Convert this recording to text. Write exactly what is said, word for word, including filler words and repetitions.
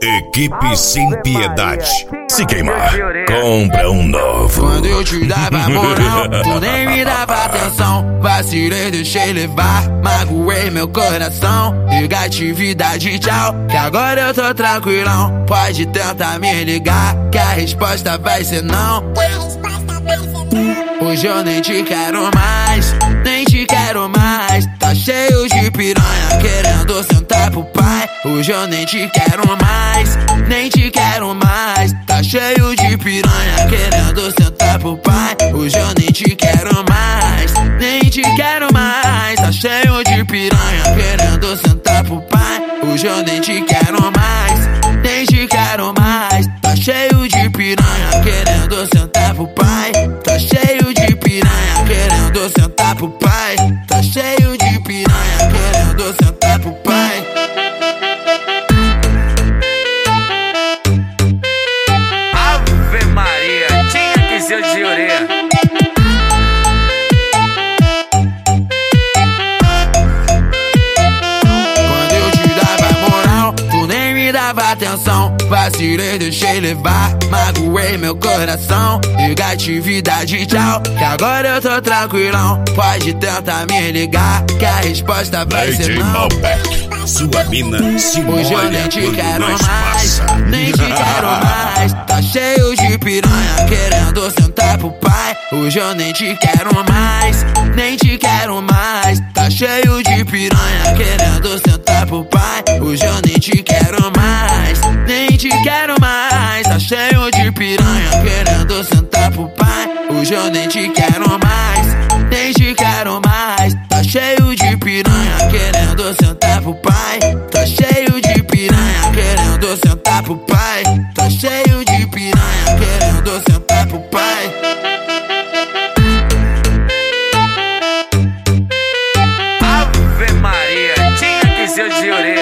Equipe Sem Piedade. Se queimar, compra um novo. Quando eu te dava moral, tu nem me dava atenção. Vacilei, deixei levar, magoei meu coração. Negatividade, tchau, que agora eu tô tranquilão. Pode tentar me ligar, que a resposta vai ser não. Hoje eu nem te quero mais, nem te quero mais. Tá cheio de piranha querendo sentar pro pai. Hoje eu nem te quero mais, nem te quero mais. Tá cheio de piranha querendo sentar pro pai. Hoje eu nem te quero mais, nem te quero mais. Tá cheio de piranha querendo sentar pro pai. Hoje eu nem te quero mais, nem te quero mais. Tá cheio de piranha querendo sentar pro pai. Tá cheio de piranha querendo sentar pro pai. Tá cheio de piranha querendo sentar pro pai. Ave Maria, tinha que ser de orelha. Quando eu te dava moral, tu nem me dava atenção. Vacilei, deixei levar, magoei meu coração. Negatividade, tchau, que agora eu tô tranquilão. Pode tentar me ligar, que a resposta vai ser não. Malbec, sua mina se molha. Hoje eu nem te quando quero nós mais, passa. nem te quero mais. Tá cheio de piranha querendo sentar pro pai. Hoje eu nem te quero mais, nem te quero mais. Tá cheio de piranha querendo sentar pro pai. Hoje eu nem te quero mais, nem te quero mais. Tá cheio de piranha querendo sentar pro pai. Hoje eu nem te quero mais, nem te quero mais. Tá cheio de piranha querendo sentar pro pai. Tá cheio de piranha querendo sentar pro pai. Tá cheio de piranha querendo sentar pro pai. Ave Maria, tinha que ser de orelha.